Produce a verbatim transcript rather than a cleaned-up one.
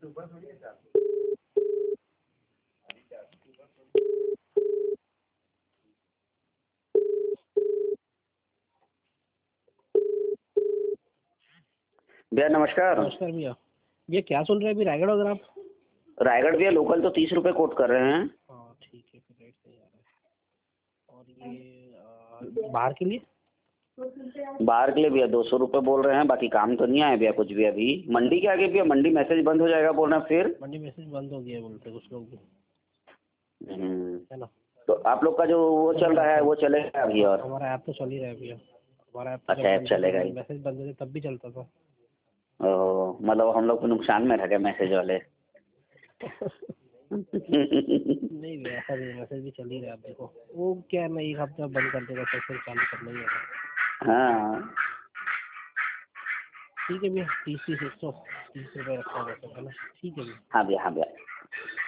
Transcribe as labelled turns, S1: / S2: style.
S1: भैया नमस्कार।
S2: नमस्कार भैया। ये क्या सुन रहे हैं अभी रायगढ़ वगैरह आप?
S1: रायगढ़ भैया लोकल तो तीस रुपए कोट कर रहे हैं।
S2: हाँ ठीक है, फिर रेट सही आ रहा है। और ये आ, बाहर के लिए?
S1: बाहर के लिए भैया दो सौ रुपये बोल रहे हैं, बाकी काम तो नहीं आया भैया कुछ भी अभी। मंडी के आगे भैया मंडी मैसेज बंद हो जाएगा बोल रहे हैं फिर।
S2: मंडी मैसेज बंद हो गया बोलते कुछ लोग भी,
S1: हम्म,
S2: है ना।
S1: तो आप लोग का जो वो चल रहा है वो चलेगा अभी? और
S2: हमारा ऐप तो चल ही रहा है भैया। हमारा ऐप तो
S1: अच्छा ऐप चलेगा ही।
S2: मैसेज बंद थे तब भी चलता था।
S1: ओह, मतलब हम लोग को नुकसान में रह गए मैसेज वाले।
S2: नहीं भैया ऐसा नहीं, मैसेज भी चल ही रहा है। आप देखो वो क्या है ना, एक हफ्ता बंद कर देगा तो फिर चालू करना ही होगा।
S1: हाँ
S2: ठीक है भैया, तीस तीस एक सौ तीस रुपये रखा होगा, है ना। ठीक है भैया।
S1: हाँ भैया, हाँ भैया।